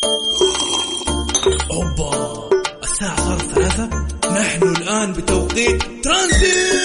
أوبا، الساعة صارت 3. نحن الآن بتوقيت ترانزيت.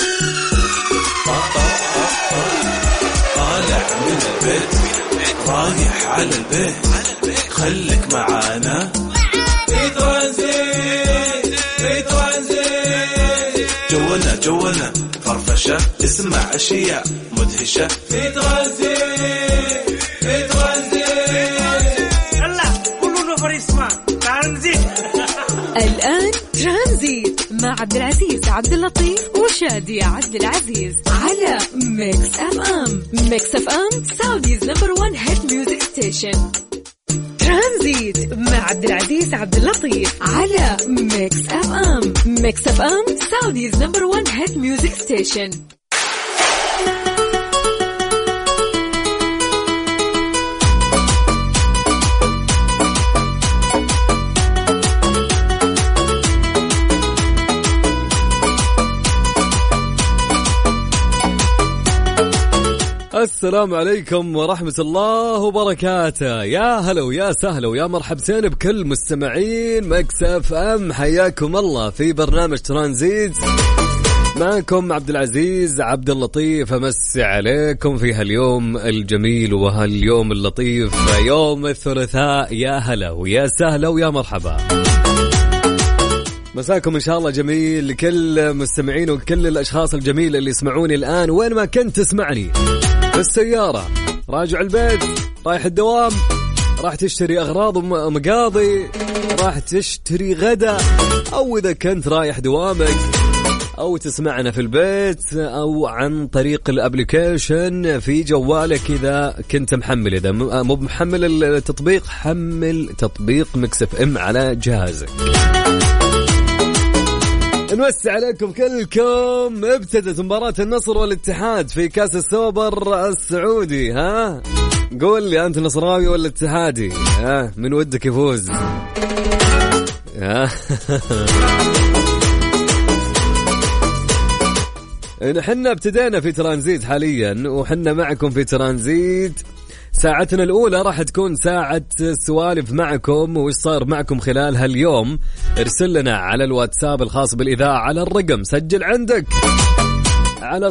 طالع من البيت رايح على البيت، خليك معانا في ترانزيت. في ترانزيت جولنا فرفشة، اسمع أشياء مدهشة في ترانزيت. في ترانزيت يلا كلنا فريسما ترانزيت. الآن ترانزيت مع عبد العزيز عبد اللطيف وشادي عبد العزيز على ميكس اف ام. ميكس اف ام سعوديز نمبر 1 هيت ميوزك ستيشن. ترانزيت مع عبد العزيز عبد اللطيف على ميكس اف ام. ميكس اف ام سعوديز نمبر 1 هيت ميوزك ستيشن. السلام عليكم ورحمة الله وبركاته. يا هلا ويا سهلا ويا مرحبتين بكل مستمعين ميكس اف ام، حياكم الله في برنامج ترانزيت. معكم عبد العزيز عبد اللطيف، امسي عليكم في هاليوم الجميل وهاليوم اللطيف، يوم الثلاثاء. يا هلا ويا سهلا ويا مرحبا، مساكم إن شاء الله جميل لكل مستمعين وكل الأشخاص الجميلة اللي يسمعوني الآن وين ما كنت تسمعني، في السيارة، راجع البيت، رايح الدوام، راح تشتري أغراض ومقاضي، راح تشتري غدا، أو إذا كنت رايح دوامك أو تسمعنا في البيت أو عن طريق الابليكيشن في جوالك. إذا كنت محمل، إذا مو محمل التطبيق، حمل تطبيق ميكس اف ام على جهازك. نوسع عليكم كلكم. ابتدت مباراة النصر والاتحاد في كاس السوبر السعودي. ها قول لي أنت نصراوي ولا اتحادي؟ ها من ودك يفوز؟ نحن ابتدينا في ترانزيت حاليا، وحنا معكم في ترانزيت. ساعتنا الأولى راح تكون ساعة سوالف معكم وش صار معكم خلال هاليوم. ارسل لنا على الواتساب الخاص بالإذاعة على الرقم، سجل عندك على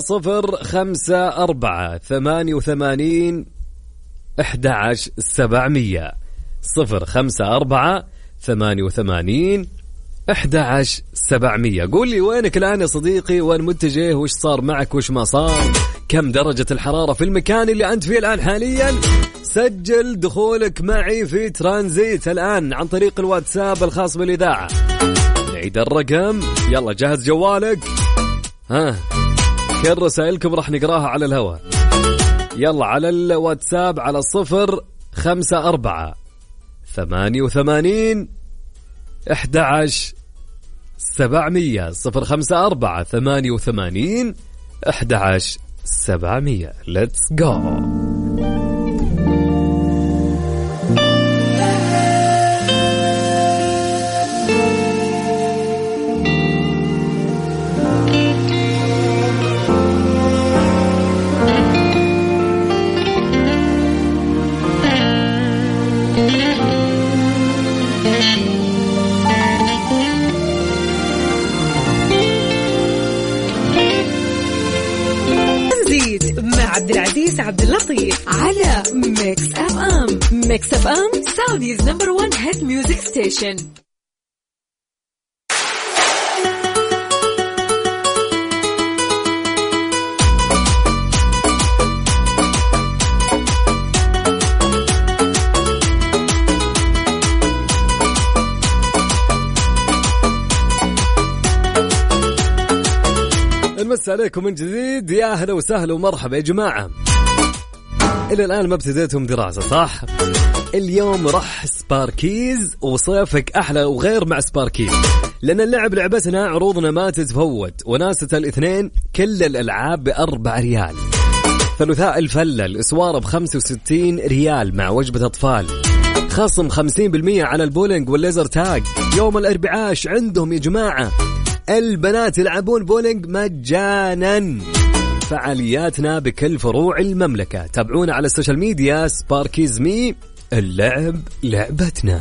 054-88-11700. 054-88-11700. قول لي وينك الآن يا صديقي، وين متجه، وش صار معك، وش ما صار، كم درجة الحرارة في المكان اللي أنت فيه الآن حاليا. سجل دخولك معي في ترانزيت الآن عن طريق الواتساب الخاص بالإذاعة. نعيد الرقم، يلا جهز جوالك. كل رسائلكم راح نقراها على الهواء. يلا على الواتساب على 054-88-11700. 054-88-11700. Let's go. عبد العزيز عبد اللطيف على ميكس اف ام. ميكس اف ام سعوديز نمبر 1 هيت ميوزك ستيشن. نمس عليكم من جديد. يا أهلا وسهلا ومرحبا يا جماعة. إلى الآن ما ابتديتم دراسة صح؟ اليوم راح سباركيز، وصيفك أحلى وغير مع سباركيز، لأن اللعب لعبتنا عروضنا ما تتفوت. وناسة الاثنين كل الألعاب ب4 ريال. ثلاثاء الفلة الإسوار ب65 ريال مع وجبة أطفال. خصم 50% على البولينج والليزر تاج. يوم الأربعاء عندهم يا جماعة البنات يلعبون بولينج مجانا. فعالياتنا بكل فروع المملكة. تابعونا على السوشيال ميديا سباركيز مي اللعب لعبتنا.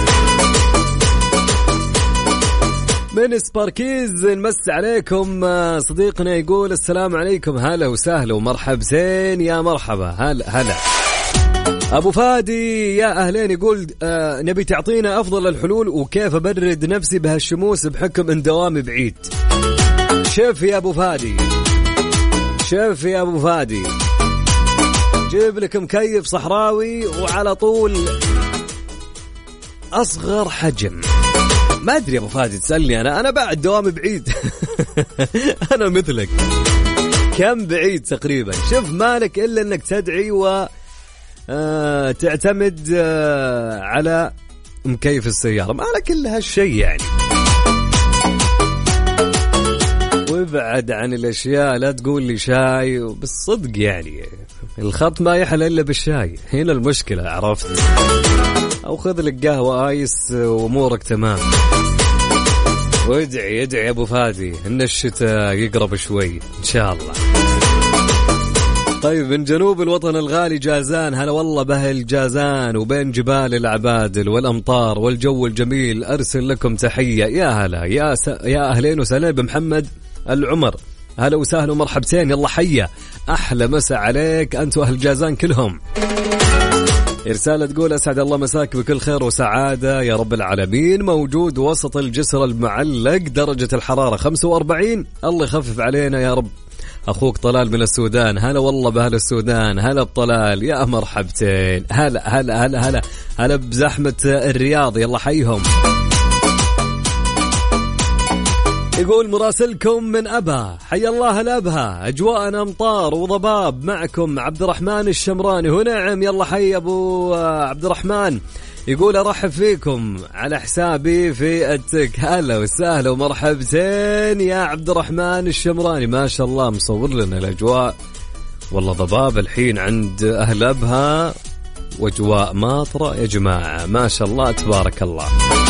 من سباركيز نمس عليكم. صديقنا يقول السلام عليكم، هلا وسهلا ومرحب زين، يا مرحبا، هلا. أبو فادي يا أهلين يقول نبي تعطينا أفضل الحلول وكيف أبرد نفسي بهالشموس بحكم إن دوامي بعيد. شوف يا أبو فادي جيب لك مكيف صحراوي وعلى طول أصغر حجم. ما أدري يا أبو فادي تسألني أنا بعد دوامي بعيد. أنا مثلك. كم بعيد تقريبا؟ شوف مالك إلا أنك تدعي و تعتمد على مكيف السيارة، ما لك إلا هالشيء يعني. وابعد عن الأشياء، لا تقول لي شاي بالصدق يعني الخط ما يحلى إلا بالشاي، هنا المشكلة، عرفت؟ أو خذ لك قهوة آيس وأمورك تمام. وادعي يا أبو فادي إن الشتاء يقرب شوي إن شاء الله. طيب من جنوب الوطن الغالي جازان، هلا والله بأهل جازان وبين جبال العبادل والأمطار والجو الجميل، أرسل لكم تحية. يا هلا يا أهلين وسهلا بمحمد العمر، هلا وسهلا ومرحبتين، يلا حيا، أحلى مساء عليك أنت وأهل جازان كلهم. رسالة تقول أسعد الله مساك بكل خير وسعادة يا رب العالمين، موجود وسط الجسر المعلق، درجة الحرارة 45، الله يخفف علينا يا رب. أخوك طلال من السودان، هلا والله بأهل السودان، هلا بطلال، يا مرحبتين، هلا بزحمة الرياض، يلا حيهم. يقول مراسلكم من أبها، حي الله الأبها، أجواءنا أمطار وضباب، معكم عبد الرحمن الشمراني. ونعم يلا حي أبو عبد الرحمن. يقول أرحب فيكم على حسابي في التك، هلا وسهلا ومرحبتين يا عبد الرحمن الشمراني. ما شاء الله مصور لنا الأجواء والله ضباب الحين عند أهل أبها، وأجواء ماطرة يا جماعة، ما شاء الله تبارك الله.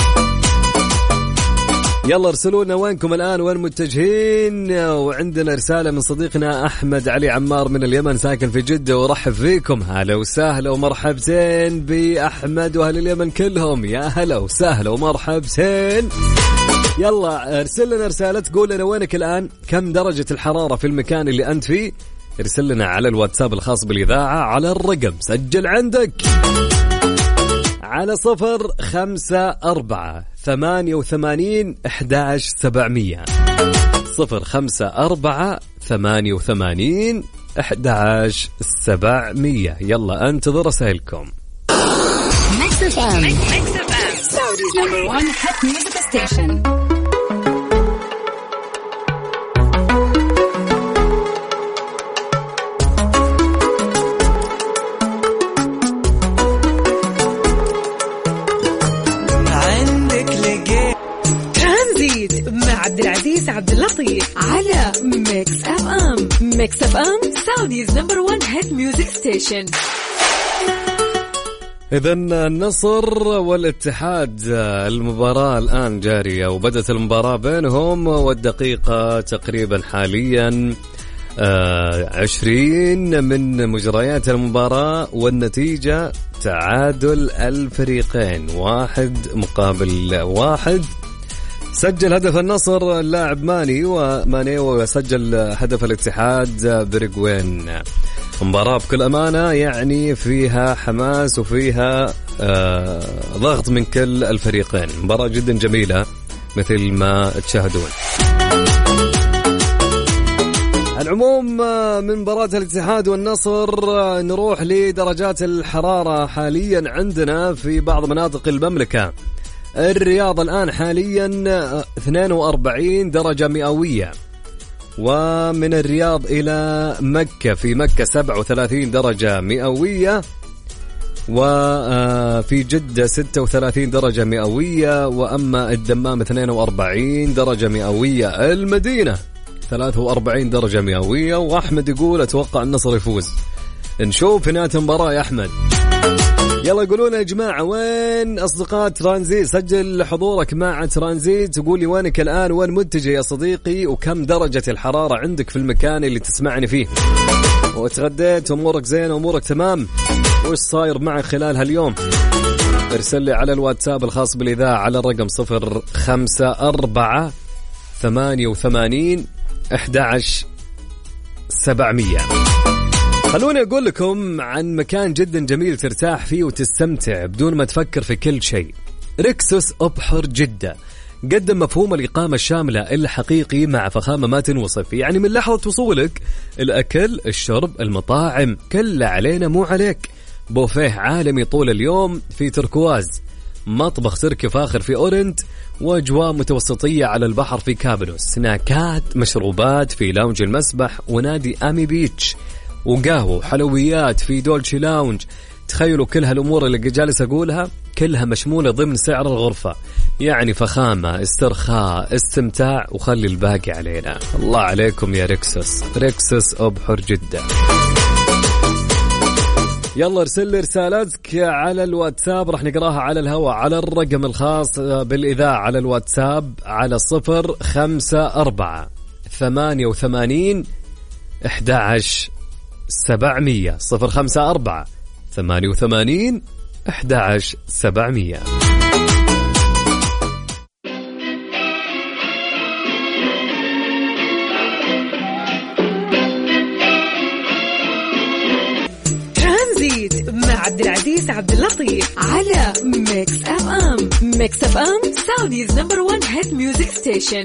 يلا ارسلونا وينكم الآن، وين متجهين. وعندنا رسالة من صديقنا أحمد علي عمار من اليمن، ساكن في جدة، ورحب فيكم، هلا وسهلا ومرحبتين بأحمد وأهل اليمن كلهم، يا هلا وسهلا ومرحبتين. يلا ارسل لنا رسالة تقول لنا وينك الآن، كم درجة الحرارة في المكان اللي أنت فيه، ارسل لنا على الواتساب الخاص بالإذاعة على الرقم، سجل عندك على 054-88-11700 054-88-11700. يلا انتظر رسائلكم. عبد العزيز عبد اللطيف على ميكس اف ام. ميكس اف ام سعوديز نمبر 1 هيت ميوزك ستيشن. إذن النصر والاتحاد المباراة الآن جارية، وبدأت المباراة بينهم، والدقيقة تقريبا حاليا 20 من مجريات المباراة، والنتيجة تعادل الفريقين 1-1. سجل هدف النصر اللاعب ماني، وسجل هدف الاتحاد بريغوين. مباراة بكل أمانة يعني فيها حماس وفيها ضغط من كل الفريقين، مباراة جدا جميلة مثل ما تشاهدون. العموم من مباراة الاتحاد والنصر نروح لدرجات الحرارة حاليا عندنا في بعض مناطق المملكة. الرياض الآن حاليا 42 درجة مئوية، ومن الرياض إلى مكة، في مكة 37 درجة مئوية، وفي جدة 36 درجة مئوية، وأما الدمام 42 درجة مئوية، المدينة 43 درجة مئوية. وأحمد يقول أتوقع النصر يفوز. نشوف في نهاية المباراة يا أحمد. يلا يقولون يا جماعة وين أصدقاء ترانزيت، سجل حضورك مع ترانزيت، تقولي وينك الآن، وين متجه يا صديقي، وكم درجة الحرارة عندك في المكان اللي تسمعني فيه. وتغديت أمورك زين وأمورك تمام؟ وش صاير معك خلال هاليوم؟ ارسل لي على الواتساب الخاص بالإذاعة على الرقم 0548811700. خلوني أقول لكم عن مكان جدا جميل ترتاح فيه وتستمتع بدون ما تفكر في كل شيء. ريكسوس أبحر جدة قدم مفهوم الإقامة الشاملة الحقيقي مع فخامة ما تنوصف، يعني من لحظة وصولك الأكل الشرب المطاعم كله علينا مو عليك. بوفيه عالمي طول اليوم في تركواز، مطبخ تركي فاخر في أورنت، وأجواء متوسطية على البحر في كابلوس، سناكات مشروبات في لاونج المسبح ونادي آمي بيتش، وقهوة وحلويات في دولتشي لاونج. تخيلوا كل هالأمور اللي جالس أقولها كلها مشمولة ضمن سعر الغرفة، يعني فخامة، استرخاء، استمتاع، وخلي الباقي علينا. الله عليكم يا ريكسوس. ريكسوس أبحر جدة. يلا ارسل لي رسالتك على الواتساب، راح نقراها على الهواء على الرقم الخاص بالإذاعة على الواتساب على 0548811700. 0548811700. ترانزيت مع عبد العزيز عبد اللطيف على ميكس اف ام. ميكس اف ام سعوديز نمبر 1 هيت ميوزك ستيشن.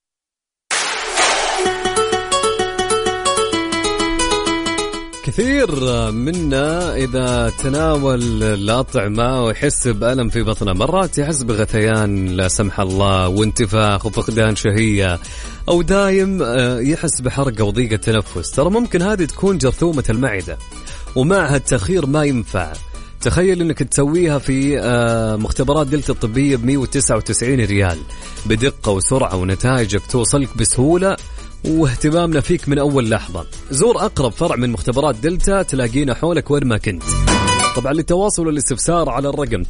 كثير منا إذا تناول الأطعمة ويحس بألم في بطنه، مرات يحس بغثيان لا سمح الله وانتفاخ وفقدان شهية، أو دايم يحس بحرقة وضيق التنفس. ترى ممكن هذه تكون جرثومة المعدة، ومعها التأخير ما ينفع. تخيل أنك تسويها في مختبرات دلتا الطبية ب199 ريال بدقة وسرعة، ونتائجك توصلك بسهولة واهتمامنا فيك من أول لحظة. زور أقرب فرع من مختبرات دلتا تلاقينا حولك وين ما كنت. طبعا للتواصل والاستفسار على الرقم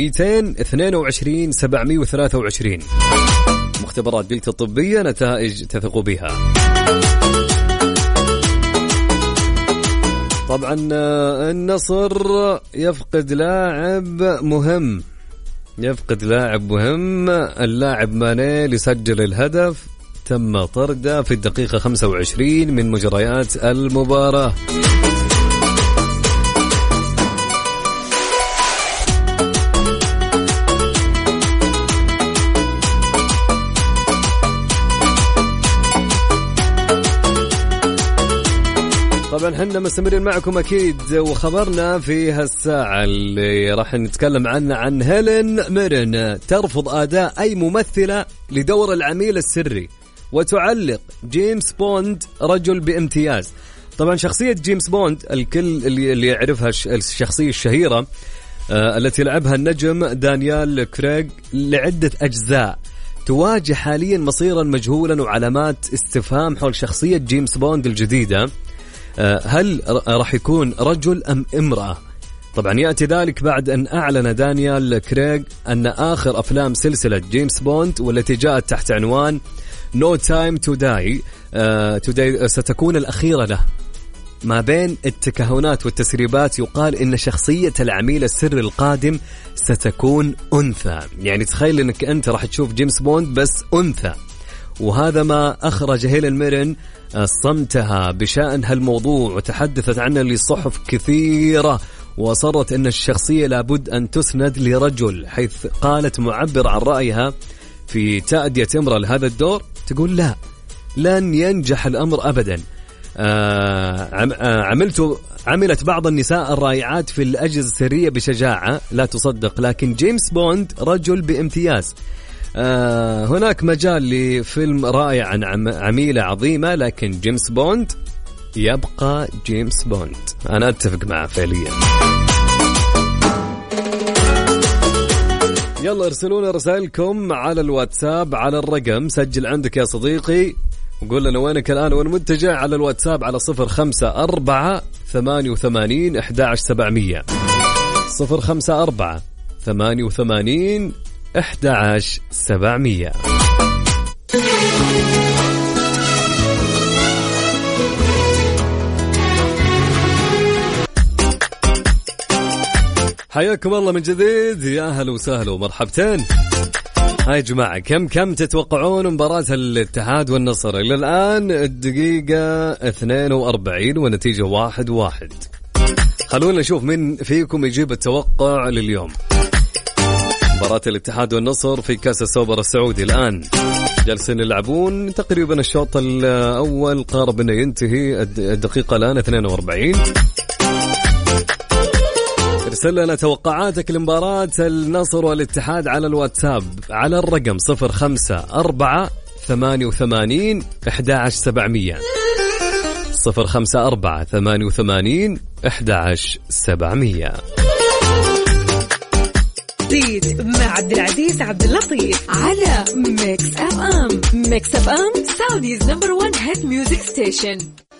922 مختبرات دلتا الطبية، نتائج تثقوا بها. طبعا النصر يفقد لاعب مهم. اللاعب ماني اللي سجل الهدف تم طرده في الدقيقة 25 من مجريات المباراة. طبعا حنا مستمرين معكم أكيد، وخبرنا في هالساعة اللي راح نتكلم عنه عن هيلين ميرن ترفض أداء أي ممثلة لدور العميل السري، وتعلق جيمس بوند رجل بامتياز. طبعا شخصية جيمس بوند الكل اللي يعرفها الشخصية الشهيرة التي لعبها النجم دانيال كريغ لعدة أجزاء، تواجه حاليا مصيرا مجهولا وعلامات استفهام حول شخصية جيمس بوند الجديدة. هل راح يكون رجل أم امرأة؟ طبعا يأتي ذلك بعد أن أعلن دانيال كريغ أن آخر أفلام سلسلة جيمس بوند والتي جاءت تحت عنوان No Time to Die ستكون الأخيرة له. ما بين التكهنات والتسريبات يقال إن شخصية العميل السري القادم ستكون أنثى، يعني تخيل إنك أنت راح تشوف جيمس بوند بس أنثى. وهذا ما أخرج هيلين ميرن صمتها بشأن هالموضوع، وتحدثت عنه لصحف كثيرة، وأصرت أن الشخصية لابد أن تسند لرجل، حيث قالت معبر عن رأيها في تأدية امرأة لهذا الدور، تقول لا، لن ينجح الأمر أبدا. عملت بعض النساء الرائعات في الأجهزة السرية بشجاعة لا تصدق، لكن جيمس بوند رجل بامتياز. هناك مجال لفيلم رائع عن عميلة عظيمة، لكن جيمس بوند يبقى جيمس بوند. أنا أتفق معه فعليا. يلا ارسلونا رسائلكم على الواتساب على الرقم، سجل عندك يا صديقي وقول لنا وينك الآن وين متجه على الواتساب على 0548811700 0548811700. حياكم الله من جديد، يا أهلا وسهلا ومرحبتين. هاي جماعة، كم تتوقعون مباراة الاتحاد والنصر؟ إلى الآن الدقيقة 42 ونتيجة 1-1. خلونا نشوف مين فيكم يجيب التوقع لليوم. مباراة الاتحاد والنصر في كأس السوبر السعودي الآن جالسين يلعبون تقريبا الشوط الأول قارب أنه ينتهي، الدقيقة الآن 42. ارسل لنا توقعاتك لمباراة النصر والاتحاد على الواتساب على الرقم 054-88-11700 054-88-11700. زيد مع عبد العزيز عبد اللطيف على ميكس اف ام. ميكس اف ام سعوديز نمبر 1 هيت ميوزك ستيشن.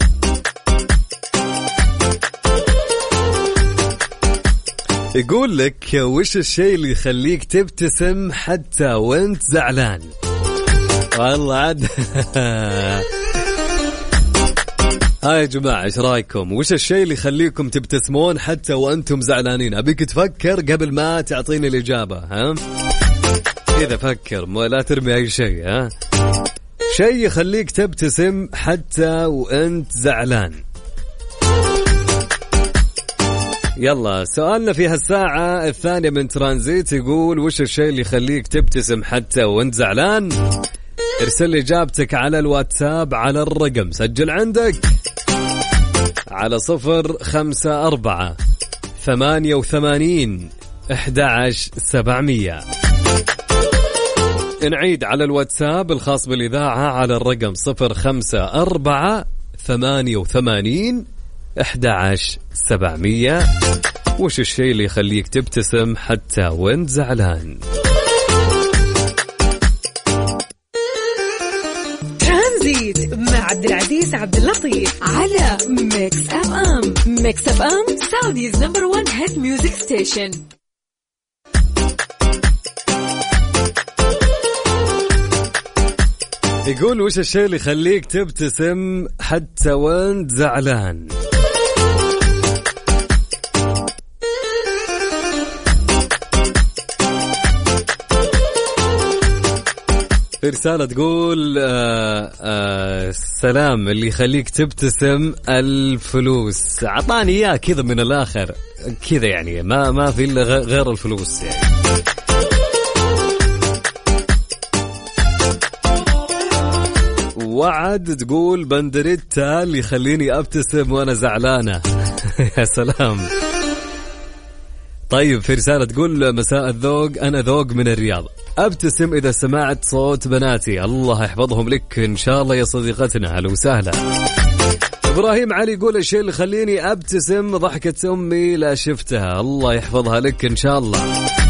يقول لك وش الشيء اللي يخليك تبتسم حتى وانت زعلان؟ والله عاد هاي يا جماعة، ايش رايكم؟ وش الشيء اللي يخليكم تبتسمون حتى وانتم زعلانين؟ ابيك تفكر قبل ما تعطيني الإجابة. ها إذا فكر، لا ترمي أي شيء. ها شيء يخليك تبتسم حتى وانت زعلان. يلا سؤالنا في هالساعة الثانية من ترانزيت يقول وش الشيء اللي يخليك تبتسم حتى وانت زعلان؟ ارسل إجابتك على الواتساب على الرقم، سجل عندك على 054-88-11700. نعيد على الواتساب الخاص بالإذاعة على الرقم 054-88-11700. وش الشيء اللي يخليك تبتسم حتى وانت زعلان؟ ترانزيت مع عبد العزيز عبد اللطيف على ميكس اف ام. ميكس اف ام سعوديز نمبر 1 هيت ميوزك ستيشن. يقول وش الشيء اللي يخليك تبتسم حتى وانت زعلان؟ رسالة تقول السلام، اللي يخليك تبتسم الفلوس. عطاني إياه كذا من الآخر كذا، يعني ما في إلا غير الفلوس يعني. وعد تقول بندريتا اللي يخليني أبتسم وأنا زعلانة. يا سلام. طيب في رسالة تقول مساء الذوق، أنا ذوق من الرياض، أبتسم إذا سمعت صوت بناتي، الله يحفظهم لك إن شاء الله يا صديقتنا. هلا وسهلا. إبراهيم علي يقول الشيء اللي خليني أبتسم ضحكة أمي لا شفتها، الله يحفظها لك إن شاء الله.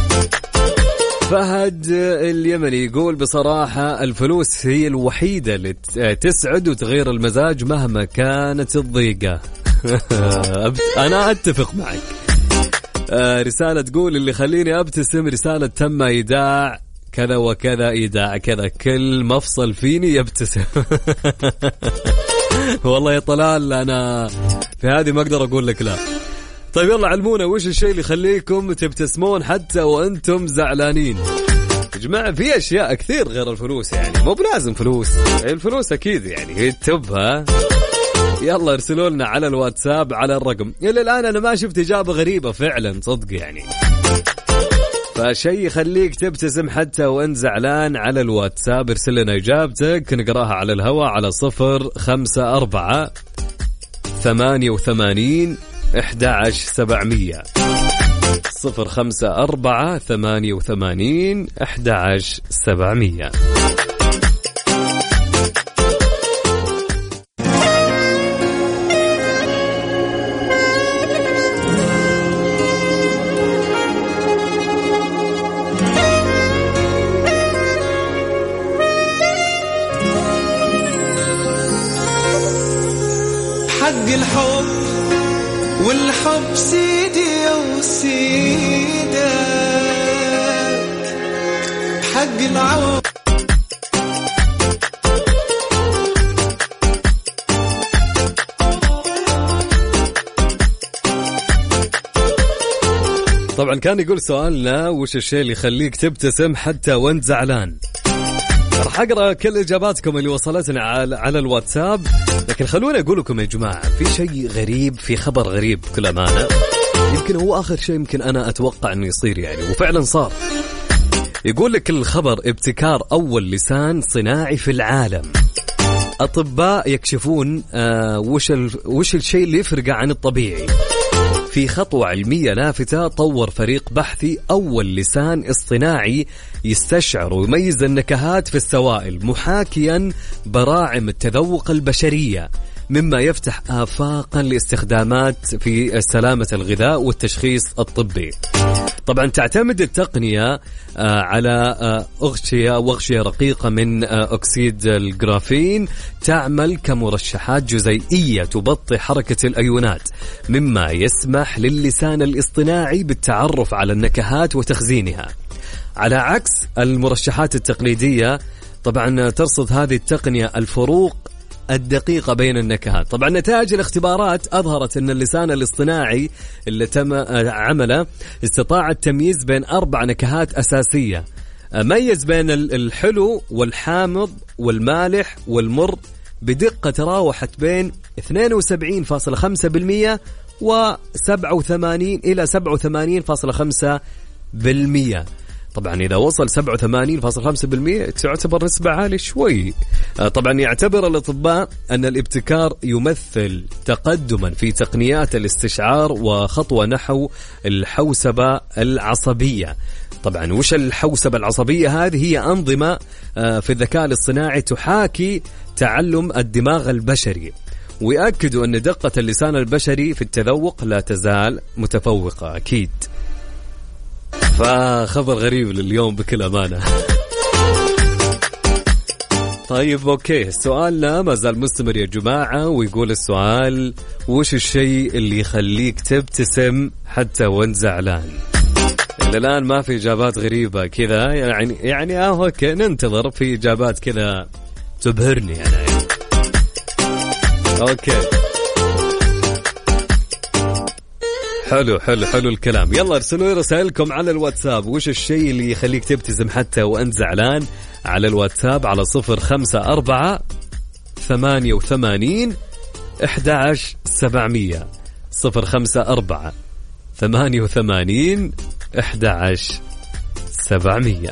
فهد اليمني يقول بصراحة الفلوس هي الوحيدة اللي تسعد وتغير المزاج مهما كانت الضيقة. أنا أتفق معك. رسالة تقول اللي خليني أبتسم رسالة تم إيداع كذا وكذا، إيداع كذا، كل مفصل فيني يبتسم. والله يا طلال أنا في هذه ما أقدر أقول لك لا. طيب يلا علمونا وش الشيء اللي يخليكم تبتسمون حتى وأنتم زعلانين؟ يا جماعة في أشياء كثير غير الفلوس، يعني مو بلازم فلوس، الفلوس أكيد يعني هي التوبها. يلا ارسلوا لنا على الواتساب على الرقم. إلى الآن أنا ما شفت إجابة غريبة فعلا صدق يعني. فشيء يخليك تبتسم حتى وأنت زعلان على الواتساب، ارسل لنا إجابتك نقراها على الهواء على 054-88-11700 054-88-11700. حق الحب والحب سيدي وسيدك، حق العوض طبعا كان يقول سؤالنا وش الشيء اللي يخليك تبتسم حتى وانت زعلان. راح أقرأ كل إجاباتكم اللي وصلتنا على الواتساب، لكن خلونا أقول لكم يا جماعة في شيء غريب، في خبر غريب بكل أمانة، يمكن هو آخر شيء يمكن أنا أتوقع أنه يصير يعني، وفعلا صار. يقول لك الخبر ابتكار أول لسان صناعي في العالم. أطباء يكشفون وش الشيء اللي يفرق عن الطبيعي. في خطوة علمية لافتة طور فريق بحثي أول لسان اصطناعي يستشعر ويميز النكهات في السوائل محاكيا براعم التذوق البشرية، مما يفتح آفاقا لاستخدامات في سلامة الغذاء والتشخيص الطبي. طبعا تعتمد التقنية على أغشية رقيقة من أكسيد الجرافين تعمل كمرشحات جزيئية تبطئ حركة الأيونات، مما يسمح للسان الاصطناعي بالتعرف على النكهات وتخزينها، على عكس المرشحات التقليدية. طبعا ترصد هذه التقنية الفروق الدقيقة بين النكهات. طبعا نتائج الاختبارات أظهرت أن اللسان الاصطناعي اللي تم عمله استطاع التمييز بين 4 نكهات أساسية، ميز بين الحلو والحامض والمالح والمر بدقة تراوحت بين 72.5% و 87 إلى 87.5%. طبعا إذا وصل 87.5% تعتبر نسبة عالية شوي. طبعا يعتبر الأطباء أن الابتكار يمثل تقدما في تقنيات الاستشعار وخطوة نحو الحوسبة العصبية. طبعا وش الحوسبة العصبية؟ هذه هي أنظمة في الذكاء الاصطناعي تحاكي تعلم الدماغ البشري، ويأكدوا أن دقة اللسان البشري في التذوق لا تزال متفوقة أكيد. فخبر غريب لليوم بكل أمانة. طيب أوكي، سؤالنا ما زال مستمر يا جماعة، ويقول السؤال وش الشيء اللي يخليك تبتسم حتى وانت زعلان؟ إلى الآن ما في إجابات غريبة كذا يعني أوكي ننتظر في إجابات كذا تبهرني يعني. أوكي حلو الكلام. يلا ارسلوا رسائلكم على الواتساب، وش الشيء اللي يخليك تبتسم حتى وانت زعلان؟ على الواتساب على 054 88 11 700 054 88 11 700.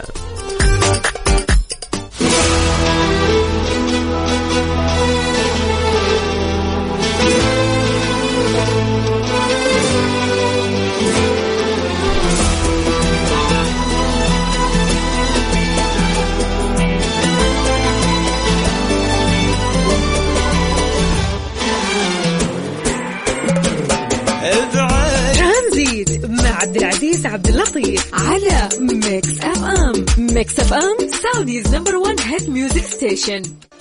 عبد العزيز عبد اللطيف على ميكس اف ام. ميكس اف ام سعوديز نمبر 1 هيت ميوزك ستيشن.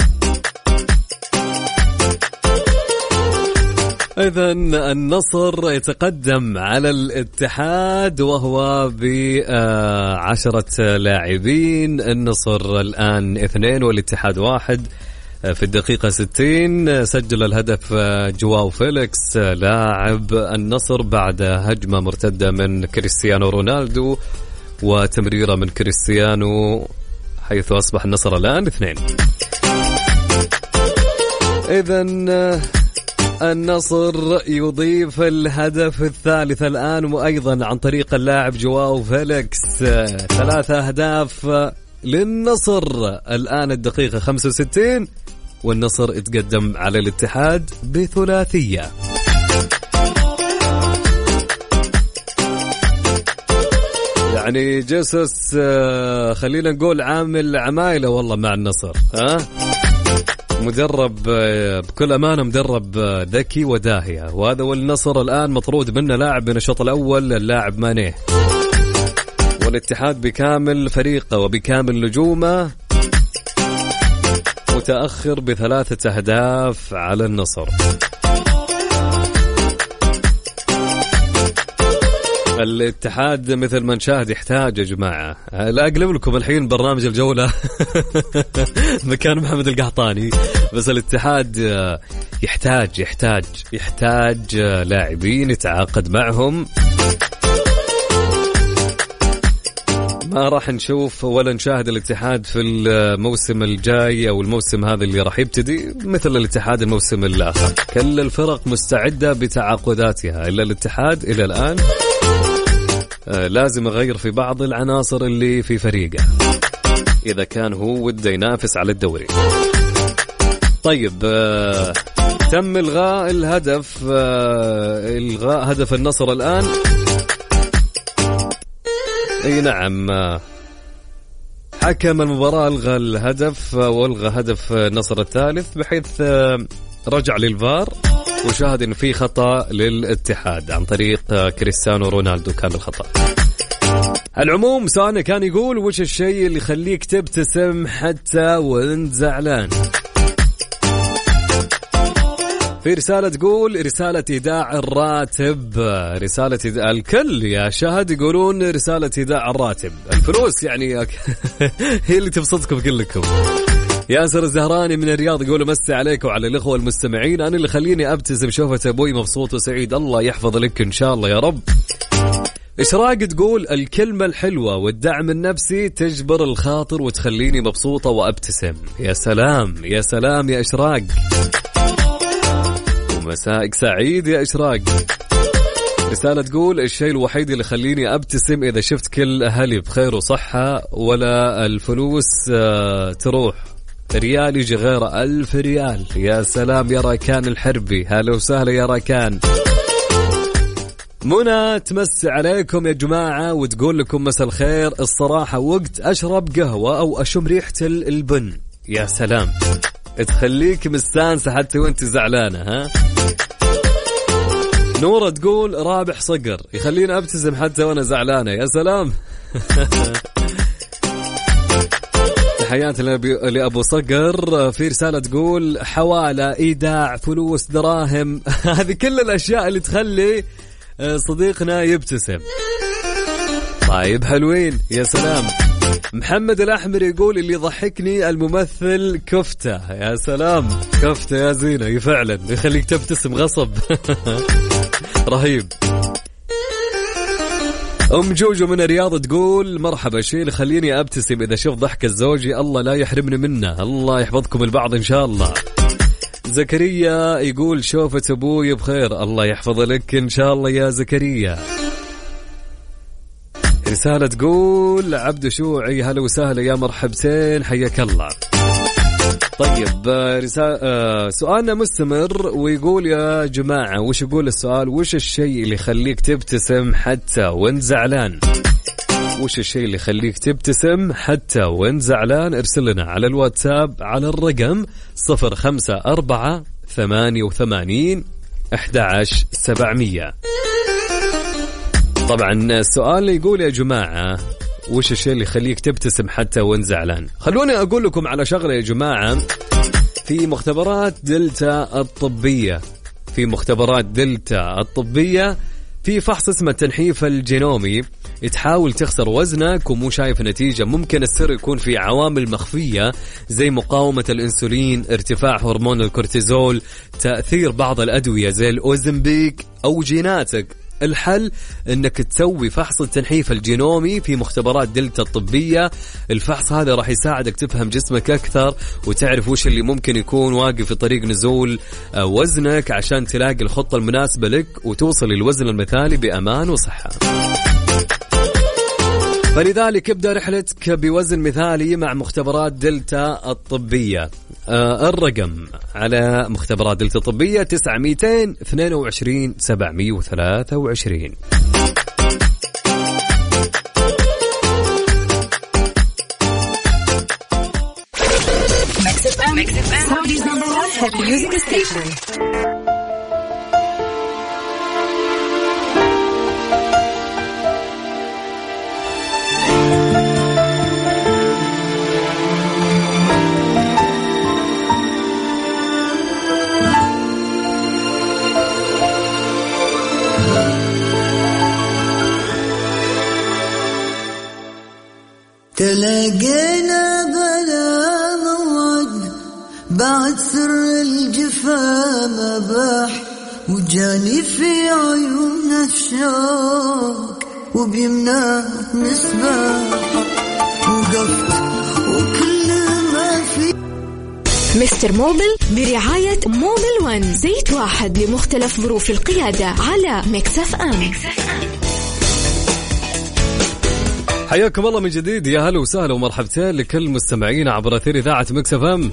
إذن النصر يتقدم على الاتحاد وهو ب10 لاعبين. النصر الآن 2 والاتحاد 1. في الدقيقة 60 سجل الهدف جواو فيليكس لاعب النصر بعد هجمة مرتدة من كريستيانو رونالدو وتمريرة من كريستيانو، حيث أصبح النصر الآن 2. إذن النصر يضيف الهدف الثالث الآن، وأيضا عن طريق اللاعب جواو فيليكس. 3 أهداف للنصر الآن الدقيقة 65، والنصر يتقدم على الاتحاد بثلاثية. يعني جيسوس خلينا نقول عامل عمايله والله مع النصر. مدرب بكل أمانة، مدرب ذكي وداهية. وهذا والنصر الآن مطرود منه لاعب من الشوط الأول، اللاعب مانيه، والاتحاد بكامل فريقه وبكامل نجومه متأخر ب3 أهداف على النصر. الاتحاد مثل ما نشاهد يحتاج يا جماعة. لا أقلب لكم الحين برنامج الجولة مكان محمد القحطاني، بس الاتحاد يحتاج لاعبين يتعاقد معهم ما راح نشوف ولا نشاهد الاتحاد في الموسم الجاي أو الموسم هذا اللي راح يبتدي مثل الاتحاد الموسم الآخر. كل الفرق مستعدة بتعاقداتها، إلا الاتحاد إلى الآن لازم يغير في بعض العناصر اللي في فريقه إذا كان هو وده ينافس على الدوري. طيب تم إلغاء الهدف، إلغاء هدف النصر الآن. اي نعم، حكم المباراة ألغى الهدف وألغى هدف النصر الثالث، بحيث رجع للفار وشاهد إن في خطأ للاتحاد عن طريق كريستيانو رونالدو كان الخطأ. العموم سؤالنا كان يقول وش الشيء اللي يخليك تبتسم حتى وانت زعلان؟ في رسالة تقول رسالة إيداع الراتب، رسالة الكل يا شاهد يقولون رسالة إيداع الراتب، الفلوس يعني هي اللي تبسطكم كلكم. ياسر الزهراني من الرياض يقول مسي عليك وعلى الأخوة المستمعين، أنا اللي خليني أبتسم شوفة أبوي مبسوط وسعيد، الله يحفظ لك إن شاء الله يا رب. إشراق تقول الكلمة الحلوة والدعم النفسي تجبر الخاطر وتخليني مبسوطة وأبتسم. يا سلام يا سلام يا إشراق، مسائك سعيد يا إشراق. رسالة تقول الشيء الوحيد اللي خليني أبتسم إذا شفت كل أهلي بخير وصحة ولا الفلوس تروح ريال يجي غير 1000 ريال. يا سلام يا راكان الحربي، هلا وسهلا يا راكان. منى تمسي عليكم يا جماعة وتقول لكم مساء الخير، الصراحة وقت أشرب قهوة أو أشم ريحة البن يا سلام تخليك مستانسة حتى وانت زعلانة. ها نورة تقول رابح صقر يخليني أبتسم حتى وانا زعلانة. يا سلام تحياتي لأبو صقر. في رسالة تقول حوالة، إيداع، فلوس، دراهم هذه كل الأشياء اللي تخلي صديقنا يبتسم. طيب حلوين يا سلام. محمد الأحمر يقول اللي ضحكني الممثل كفتة. يا سلام كفتة يا زينة، فعلا يخليك تبتسم غصب رهيب. أم جوجو من الرياض تقول مرحبا، شيء اللي خليني أبتسم إذا شوف ضحكة زوجي الله لا يحرمني منه، الله يحفظكم البعض إن شاء الله. زكريا يقول شوفة أبوي بخير، الله يحفظ لك إن شاء الله يا زكريا. رسالة تقول عبد شوعي هلا وسهلا يا مرحبتين حياك الله. طيب سؤالنا مستمر ويقول يا جماعة وش يقول السؤال؟ وش الشيء اللي يخليك تبتسم حتى وانت زعلان؟ وش الشيء اللي يخليك تبتسم حتى وانت زعلان؟ ارسل لنا على الواتساب على الرقم 0548811700. طبعا السؤال يقول يا جماعة وش الشيء اللي يخليك تبتسم حتى وانت زعلان؟ خلوني أقول لكم على شغلة يا جماعة. في مختبرات دلتا الطبية، في مختبرات دلتا الطبية في فحص اسمه التنحيف الجينومي، تحاول تخسر وزنك ومو شايف نتيجة. ممكن السر يكون في عوامل مخفية زي مقاومة الأنسولين، ارتفاع هرمون الكورتيزول، تأثير بعض الأدوية زي الأوزمبيك أو جيناتك. الحل انك تسوي فحص التنحيف الجينومي في مختبرات دلتا الطبية. الفحص هذا راح يساعدك تفهم جسمك اكثر وتعرف وش اللي ممكن يكون واقف في طريق نزول وزنك عشان تلاقي الخطة المناسبة لك وتوصل للوزن المثالي بأمان وصحة. فلذلك ابدأ رحلتك بوزن مثالي مع مختبرات دلتا الطبية. الرقم على مختبرات دلتا الطبية 922-723. تلاقينا بلا موعد بعد سر الجفا مباح، وجاني في عيون الشوق وبيمناه مصباح. وقفت وكل ما في. مستر موبل برعاية موبل ون، زيت واحد لمختلف ظروف القيادة على ميكس اف ام. حياكم الله من جديد، يا هلا وسهلا ومرحبتين لكل مستمعين عبر أثير إذاعة ميكس اف ام.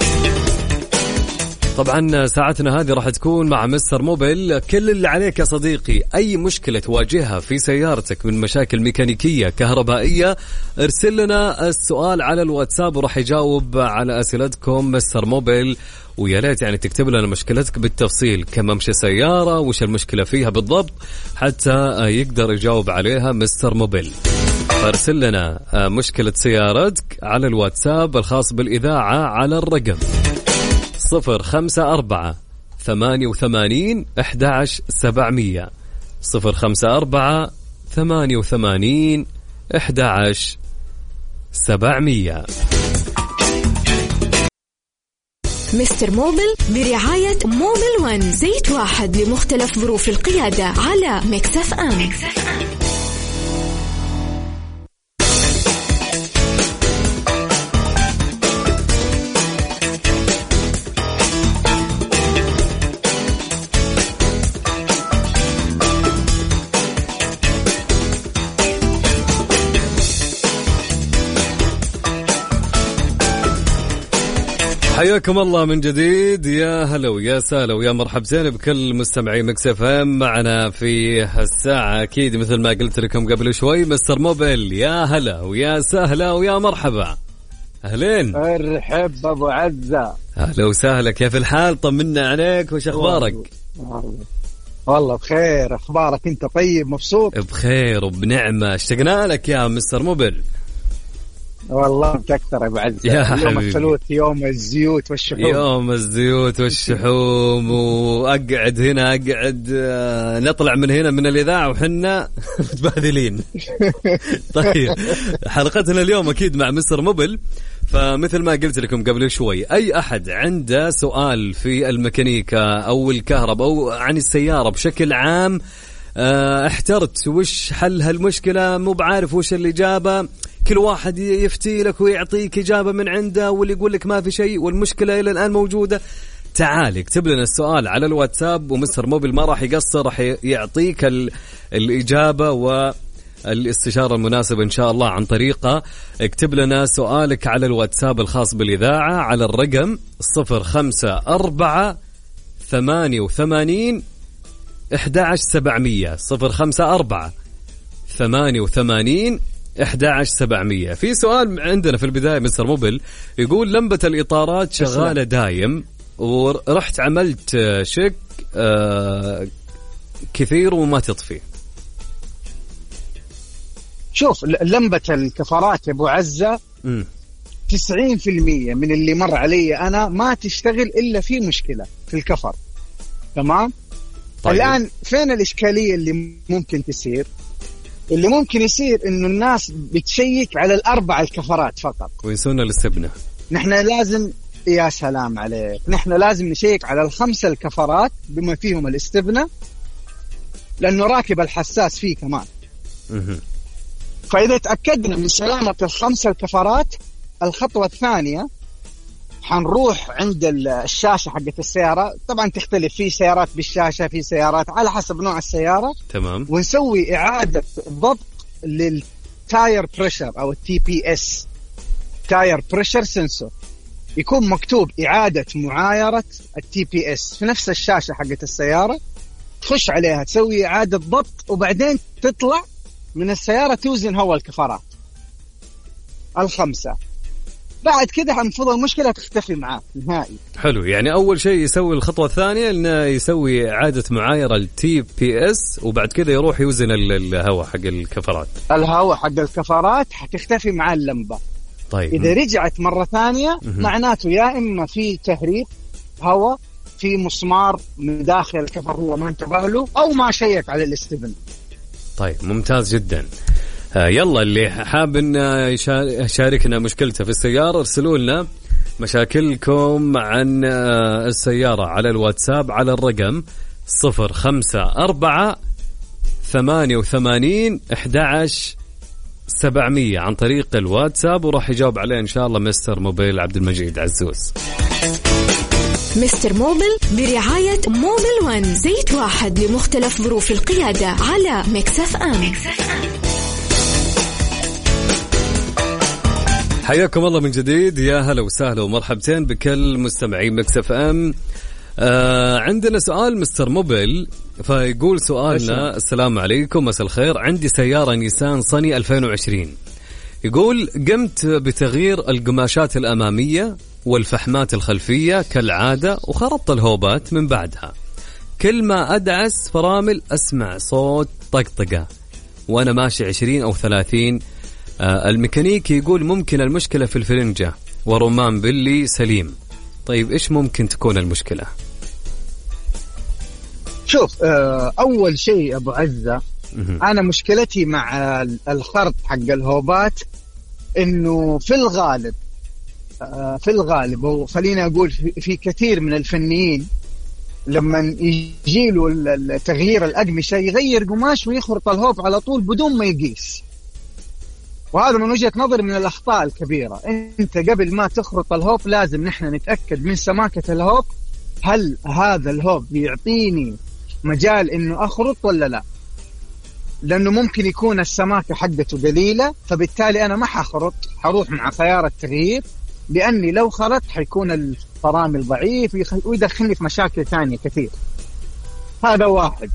طبعا ساعتنا هذه راح تكون مع مستر موبل. كل اللي عليك يا صديقي، أي مشكلة تواجهها في سيارتك من مشاكل ميكانيكية كهربائية، ارسل لنا السؤال على الواتساب وراح يجاوب على أسئلتكم مستر موبل. ويا ليت يعني تكتب لنا مشكلتك بالتفصيل، كم ممشى سيارة، وش المشكلة فيها بالضبط، حتى يقدر يجاوب عليها مستر موبل. فارسل لنا مشكلة سيارتك على الواتساب الخاص بالإذاعة على الرقم 054-88-11700 054-88-11700. مستر موبل برعاية موبل ون، زيت واحد لمختلف ظروف القيادة على ميكس اف ام. حياكم الله من جديد، يا هلا ويا سهلا ويا مرحبتين بكل مستمعي ميكس اف ام. معنا في الساعة أكيد مثل ما قلت لكم قبل شوي مستر موبل. يا هلا ويا سهلا ويا مرحبا. أهلين، ارحب أبو عزة. أهلا وسهلا، كيف الحال؟ طمنا عليك، وش أخبارك؟ والله بخير، أخبارك أنت؟ طيب مبسوط؟ بخير وبنعمة، اشتقنا لك يا مستر موبل. والله متكثر يا أبو عزة. يوم الثلاث، يوم الزيوت والشحوم. يوم الزيوت والشحوم، وأقعد هنا أقعد نطلع من هنا من الإذاعة وحنا متبهذلين. طيب حلقتنا اليوم أكيد مع مستر موبل. فمثل ما قلت لكم قبل شوي، أي أحد عنده سؤال في الميكانيكا أو الكهرباء أو عن السيارة بشكل عام، احترت وش حل هالمشكلة، مو بعارف وش الإجابة، كل واحد يفتي لك ويعطيك إجابة من عنده، واللي يقول لك ما في شيء والمشكلة إلى الآن موجودة، تعال اكتب لنا السؤال على الواتساب ومستر موبل ما راح يقصر، راح يعطيك الإجابة والاستشارة المناسبة إن شاء الله عن طريقة. اكتب لنا سؤالك على الواتساب الخاص بالإذاعة على الرقم 054-88-11700 054-88-11700. في سؤال عندنا في البداية مستر موبل يقول لمبة الإطارات شغالة دايم، ورحت عملت شك كثير وما تطفي. شوف، لمبة الكفرات يا أبو عزة 90% من اللي مر علي أنا ما تشتغل إلا في مشكلة في الكفر. تمام؟ طيب. الآن فين الإشكالية اللي ممكن تصير؟ اللي ممكن يصير إنه الناس بتشيك على الأربع الكفرات فقط وينسون الاستبنة. نحن لازم، يا سلام عليك، نحن لازم نشيك على الخمسة الكفرات بما فيهم الاستبنة، لأنه راكب الحساس فيه كمان. فإذا تأكدنا من سلامة الخمسة الكفرات، الخطوة الثانية حنروح عند الشاشة حقت السيارة. طبعا تختلف، في سيارات بالشاشة، في سيارات على حسب نوع السيارة. تمام. ونسوي إعادة ضبط للتاير بريشر أو التي بي اس، تاير بريشر سنسور. يكون مكتوب إعادة معايرة التي بي اس في نفس الشاشة حقت السيارة. تخش عليها تسوي إعادة ضبط، وبعدين تطلع من السيارة توزن هو الكفرات الخمسة. بعد كده المفروض المشكلة تختفي معاه نهائي. حلو، يعني أول شيء يسوي الخطوة الثانية إنه يسوي إعادة معايرة التي بي اس، وبعد كده يروح يوزن الهواء حق الكفرات. الهواء حق الكفرات حتختفي مع اللمبة. طيب. إذا رجعت مرة ثانية معناته يا إما في تهريب هواء، في مسمار من داخل الكفر هو ما انتبه له، أو ما شيك على الاستبن. طيب ممتاز جدا. يلا اللي حاب إن يشاركنا مشكلته في السيارة ارسلوا لنا مشاكلكم عن السيارة على الواتساب على الرقم 054-88-11-700 700 عن طريق الواتساب، وراح يجاوب عليه إن شاء الله مستر موبيل عبد المجيد عزوز. مستر موبيل برعاية موبيل 1، زيت واحد لمختلف ظروف القيادة على ميكس اف ام. حياكم الله من جديد، يا هلا وسهلا ومرحبتين بكل مستمعين ميكس اف ام. عندنا سؤال مستر موبيل، فيقول سؤالنا: السلام عليكم، مساء الخير، عندي سيارة نيسان صني 2020. يقول قمت بتغيير القماشات الأمامية والفحمات الخلفية كالعادة، وخرطت الهوبات من بعدها. كل ما أدعس فرامل أسمع صوت طقطقة وأنا ماشي 20 أو 30. الميكانيكي يقول ممكن المشكلة في الفرنجة ورمان بلي سليم. طيب إيش ممكن تكون المشكلة؟ شوف، أول شيء أبو عزة، أنا مشكلتي مع الخرط حق الهوبات إنه في الغالب وخلينا أقول في كثير من الفنيين لما يجيله تغيير الأقمشة يغير قماش ويخرط الهوب على طول بدون ما يقيس، وهذا من وجهة نظري من الأخطاء الكبيرة. أنت قبل ما تخرط الهوب لازم نحن نتأكد من سماكة الهوب، هل هذا الهوب بيعطيني مجال إنه أخرط ولا لا، لأنه ممكن يكون السماكة حقته قليلة، فبالتالي أنا ما حخرط، حروح مع خيار التغيير، لأني لو خرطت حيكون الفرامل ضعيف ويدخلني في مشاكل ثانية كثير. هذا واحد.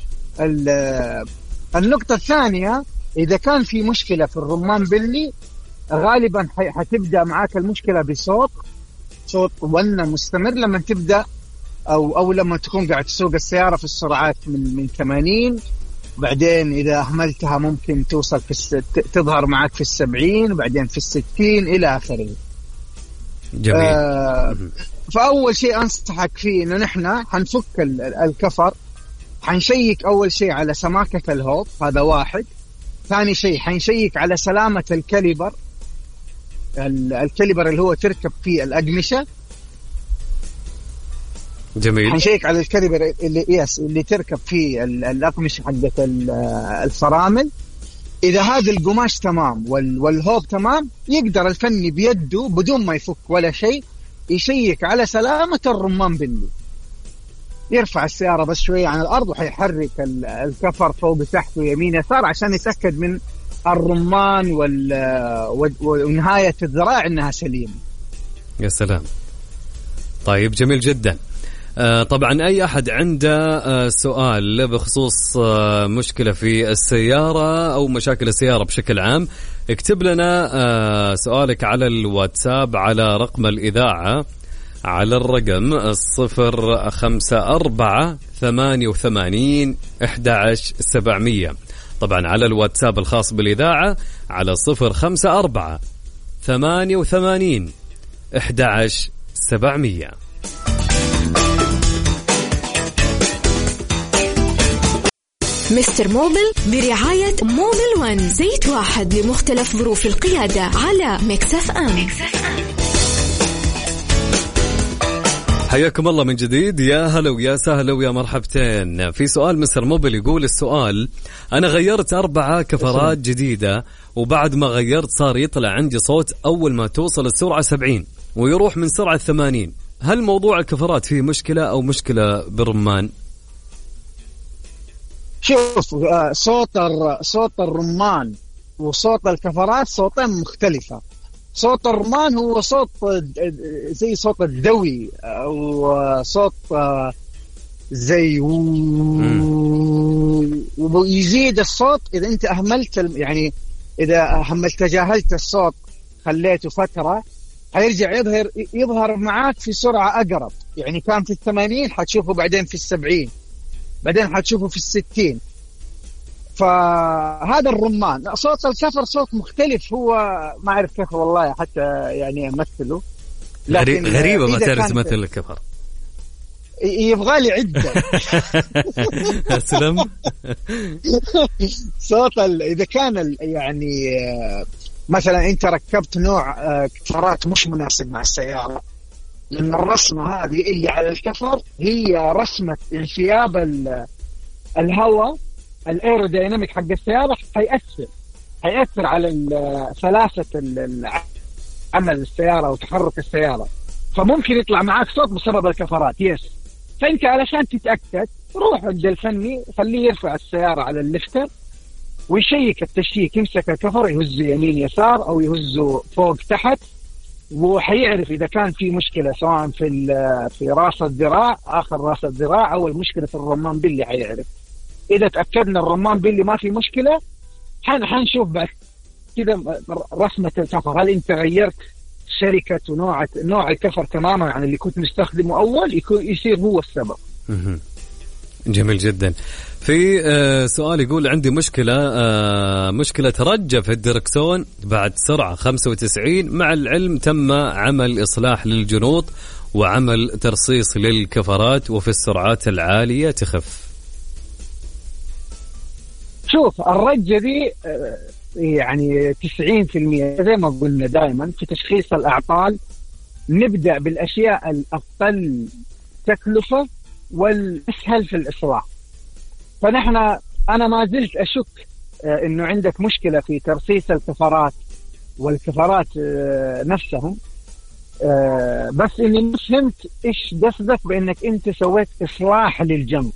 النقطة الثانية، إذا كان في مشكلة في الرمان بلي غالبا حتبدأ معاك المشكلة بصوت ونة مستمر لما تبدأ أو لما تكون قاعد تسوق السيارة في السرعات من 80، بعدين إذا أهملتها ممكن توصل تظهر معك في 70، وبعدين في 60 إلى آخره. جميل. فأول شيء أنصحك فيه إنه نحن حنفك الكفر، حنشيك أول شيء على سماكة الهوب، هذا واحد. ثاني شيء حنشيك على سلامة الكاليبر اللي هو تركب فيه الأقمشة. جميل. حنشيك على الكاليبر اللي تركب فيه الأقمشة حقت الفرامل. إذا هذا القماش تمام والهوب تمام، يقدر الفني بيده بدون ما يفك ولا شيء يشيك على سلامة الرمان بلي، يرفع السيارة بس شوية عن الأرض وحيحرك الكفر فوق تحت ويمين يسار عشان يتأكد من الرمان ونهاية الذراع إنها سليمة. يا سلام. طيب جميل جدا. طبعا أي أحد عنده سؤال بخصوص مشكلة في السيارة أو مشاكل السيارة بشكل عام، اكتب لنا سؤالك على الواتساب على رقم الإذاعة على الرقم 054-88-11-700. طبعا على الواتساب الخاص بالإذاعة على 054-88-11-700. مستر موبيل برعاية موبيل 1، زيت واحد لمختلف ظروف القيادة على ميكس اف ام. حياكم الله من جديد، يا هلا ويا سهلا ويا مرحبتين. في سؤال مستر موبيل، يقول السؤال: أنا غيرت 4 كفرات جديدة، وبعد ما غيرت صار يطلع عندي صوت أول ما توصل السرعة 70 ويروح من سرعة 80. هل موضوع الكفرات فيه مشكلة أو مشكلة بالرمان؟ شوف، صوت الرمان وصوت الكفرات صوتين مختلفة. صوت الرمان هو صوت زي صوت الدوي، أو صوت زي ويزيد الصوت إذا أنت أهملت، يعني إذا تجاهلت الصوت خليته فترة هيرجع يظهر معاك في سرعة أقرب، يعني كان في 80 حتشوفه بعدين في 70، بعدين حتشوفه في 60. فهذا الرمان. صوت الكفر صوت مختلف، هو ما أعرف كيف والله حتى يعني أمثله، لكن غريبة ما تعرف تمثل الكفر، يبغالي عدة. أسلم. صوت إذا كان يعني مثلا أنت ركبت نوع كفرات مش مناسب مع السيارة، لأن الرسمة هذه اللي على الكفر هي رسمة انسياب الهواء، الايروديناميك حق السيارة حيأثر، هيأثر على سلاسة عمل السيارة وتحرك السيارة، فممكن يطلع معاك صوت بسبب الكفرات. فأنت علشان تتأكد روح عند الفني، خليه يرفع السيارة على الليفتر ويشيك التشيك، يمسك الكفر يهزه يمين يسار أو يهزه فوق تحت، وحيعرف إذا كان في مشكلة سواء في راس الذراع، آخر راس الذراع، أو المشكلة في الرمان بيلي. حيعرف إذا تأكدنا الرمان بيلي ما في مشكلة، حنشوف بعد كده رسمة الكفر، هل أنت غيرت شركة ونوع الكفر تماما عن اللي كنت مستخدمه أول، يصير هو السبب. جميل جدا. في سؤال يقول عندي مشكلة رجة في الدركسون بعد سرعة 95، مع العلم تم عمل إصلاح للجنوط وعمل ترصيص للكفرات، وفي السرعات العالية تخف. شوف الرجة دي يعني 90% زي ما قلنا دائما في تشخيص الأعطال نبدأ بالأشياء الأقل تكلفة والأسهل في الإصلاح. أنا ما زلت أشك إنه عندك مشكلة في ترصيص الكفرات والكفرات نفسهم، بس إني ما فهمت إيش قصدك بإنك أنت سويت إصلاح للجنط.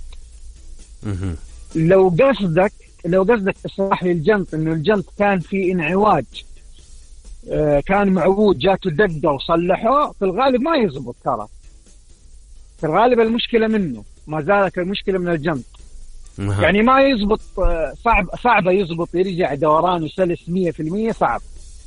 لو قصدك إصلاح للجنط إنه الجنط كان في انعواج، كان معوج، جاته دقة وصلحه، في الغالب ما يزبط ترى، في الغالب المشكلة منه، ما زالت المشكلة من الجنط. يعني ما يزبط، صعب يزبط يرجع دوران وسلس 100%، صعب.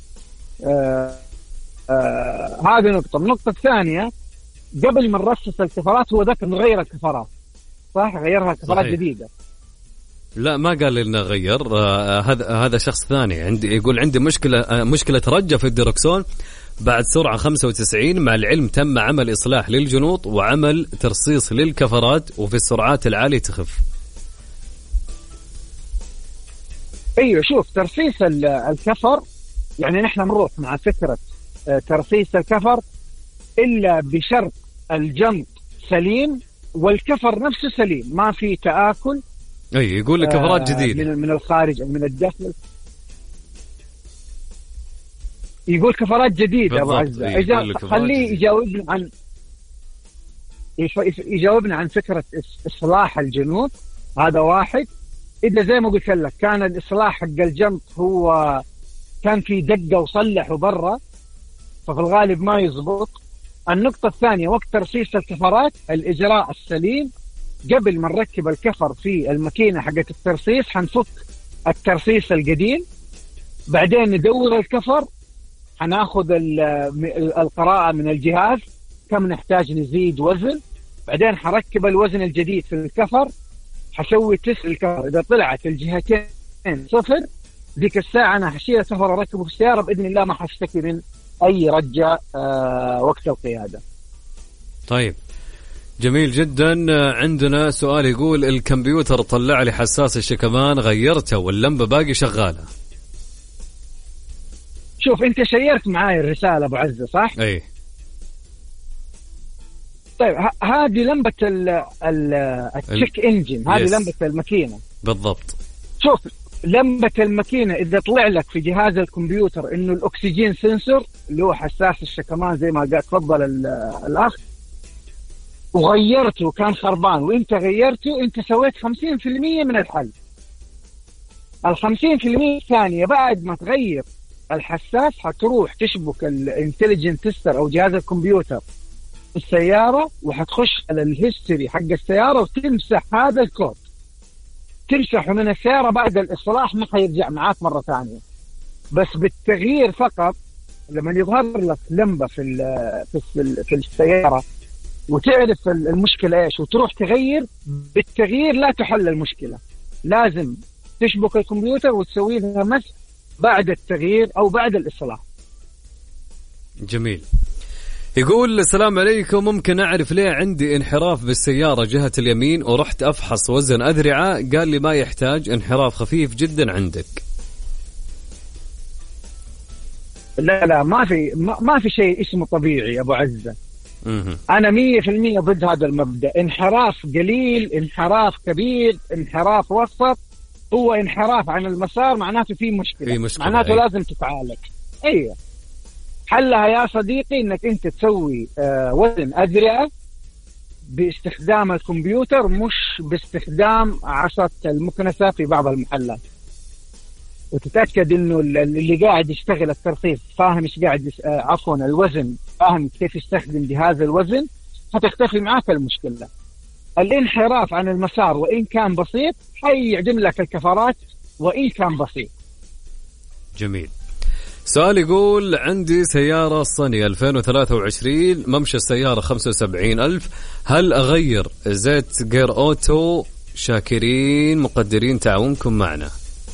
هذه نقطة. النقطة الثانية، قبل ما نرصص الكفرات هو ذاك نغير الكفرات، صح؟ غيرها كفرات جديدة. لا ما قال لنا غير، هذا شخص ثاني يقول عندي مشكلة رجة في الدركسون بعد سرعة 95، مع العلم تم عمل إصلاح للجنوط وعمل ترصيص للكفرات، وفي السرعات العالية تخف. أيوة، شوف ترصيص الكفر، يعني نحن نروح مع فكرة ترصيص الكفر إلا بشرط الجنط سليم والكفر نفسه سليم، ما في تآكل. يقول لك كفرات جديدة من الخارج أو من الداخل، يقول كفرات جديدة. أبو عزة خليه يجاوبنا عن فكرة إصلاح الجنوط. هذا واحد. إذا زي ما قلت لك كان الإصلاح حق الجنط هو كان في دقة وصلح برا، ففي الغالب ما يزبط. النقطة الثانية، وقت ترصيص الكفرات الإجراء السليم قبل ما نركب الكفر في الماكينة حقت الترصيص، حنفك الترصيص القديم، بعدين ندور الكفر، حناخذ القراءة من الجهاز كم نحتاج نزيد وزن، بعدين حركب الوزن الجديد في الكفر، حسوي تست الكفر، إذا طلعت الجهتين 0 ذيك الساعة أنا حشيل الكفر أركبه في السيارة بإذن الله، ما حشتكي من أي رجة وقت القيادة. طيب جميل جدا. عندنا سؤال يقول الكمبيوتر طلع لي حساس الشكمان، غيرته واللمبة باقي شغالة. شوف أنت شيرت معاي الرسالة أبو عزة، صح؟ أي. طيب هذه لمبة التشيك انجن، هذه لمبة الماكينة بالضبط. شوف لمبة الماكينة إذا طلع لك في جهاز الكمبيوتر إنه الأكسجين سنسور اللي هو حساس الشكمان زي ما قال تفضل الأخ، وغيرته وكان خربان وإنت غيرته، إنت سويت 50% من الحل. 50% الثانية بعد ما تغير الحساس حتروح تشبك الانتليجنت تستر أو جهاز الكمبيوتر السيارة، وحتخش على الهيستوري حق السيارة وتمسح هذا الكود، تمسحه من السيارة. بعد الإصلاح ما حيرجع معاك مرة ثانية، بس بالتغيير فقط. لما يظهر لك لمبة في السيارة وتعرف المشكلة إيش وتروح تغير، بالتغيير لا تحل المشكلة، لازم تشبك الكمبيوتر وتسوي لها مسح بعد التغيير أو بعد الإصلاح. جميل. يقول السلام عليكم، ممكن أعرف ليه عندي انحراف بالسيارة جهة اليمين، ورحت أفحص وزن أذرعة قال لي ما يحتاج، انحراف خفيف جدا عندك. لا ما في شيء اسمه طبيعي أبو عزة. أنا 100% ضد هذا المبدأ. انحراف قليل، انحراف كبير، انحراف وسط، هو انحراف عن المسار معناته في مشكلة معناته لازم تتعالج. ايوه حلها يا صديقي انك انت تسوي وزن أدرعة باستخدام الكمبيوتر مش باستخدام عصا المكنسة في بعض المحلات، وتتأكد انه اللي قاعد يشتغل الترصيف فاهم ايش قاعد عفوا الوزن فاهم كيف يستخدم جهاز الوزن، هتختفي معاك المشكلة. الانحراف عن المسار وإن كان بسيط حيعدم لك الكفرات وإن كان بسيط. جميل. سؤال يقول عندي سيارة صني 2023 ممشى السيارة 75,000، هل أغير زيت جير أوتو؟ شاكرين مقدرين تعاونكم معنا.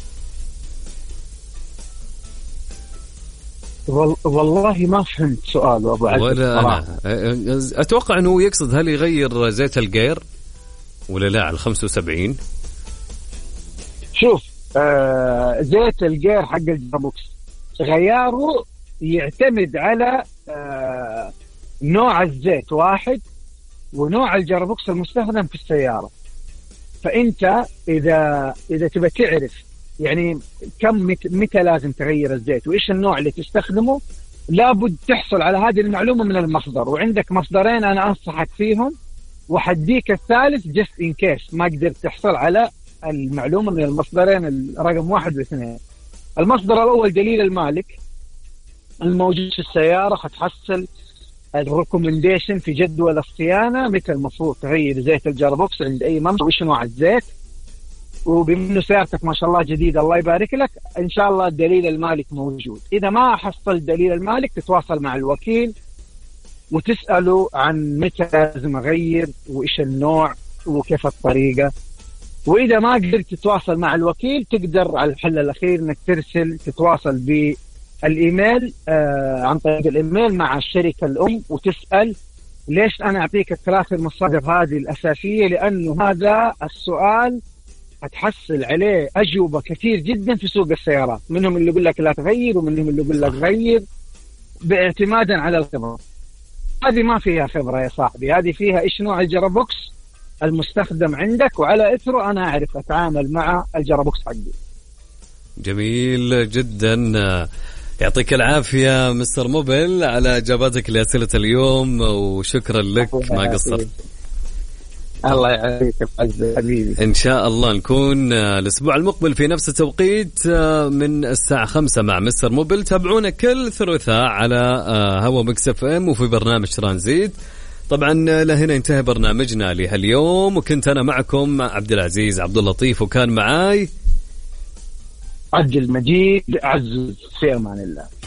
والله ما فهمت سؤاله أبو عزيز. ولا أنا أتوقع أنه يقصد هل يغير زيت الجير ولا لا على 75؟ شوف زيت الجير حق الجرابوكس غياره يعتمد على نوع الزيت واحد ونوع الجرابوكس المستخدم في السيارة. فأنت إذا تبى تعرف يعني متى لازم تغير الزيت وإيش النوع اللي تستخدمه، لابد تحصل على هذه المعلومة من المصدر، وعندك مصدرين أنا أنصحك فيهم وحديك الثالث just in case ما قدرت تحصل على المعلومة من المصدرين رقم 1 و2. المصدر الأول دليل المالك الموجود في السيارة، حتحصل الريكومنديشن في جدول الصيانة متى المفروض تغير زيت الجرابوكس عند أي ممشى وإيش نوع الزيت. وبما سيارتك ما شاء الله جديدة الله يبارك لك إن شاء الله الدليل المالك موجود. إذا ما حصل دليل المالك تتواصل مع الوكيل وتسأله عن متى لازم أغير وإيش النوع وكيف الطريقة. وإذا ما قدرت تتواصل مع الوكيل تقدر على الحل الأخير إنك تتواصل بالإيميل عن طريق الإيميل مع الشركة الأم وتسأل ليش أنا أعطيك الثلاث المصادر هذه الأساسية، لأنه هذا السؤال هتحصل عليه أجوبة كثير جدا في سوق السيارات، منهم اللي يقول لك لا تغير ومنهم اللي يقول لك غير باعتمادا على الخبرة. هذه ما فيها خبرة يا صاحبي، هذه فيها إيش نوع الجرابوكس المستخدم عندك وعلى إثره أنا أعرف أتعامل مع الجرابوكس حقي. جميل جدا، يعطيك العافية مستر موبيل على إجاباتك لأسئلة اليوم وشكرا لك ما قصرت. الله يعافيك حبيبي. إن شاء الله نكون الأسبوع المقبل في نفس التوقيت من الساعة 5 مع مستر موبيل. تابعونا كل ثلاثاء على هوا ميكس اف ام وفي برنامج ترانزيت. طبعا لهنا ينتهي برنامجنا لهاليوم، وكنت أنا معكم عبد العزيز عبد اللطيف وكان معاي عبد المجيد عزوز. في أمان الله.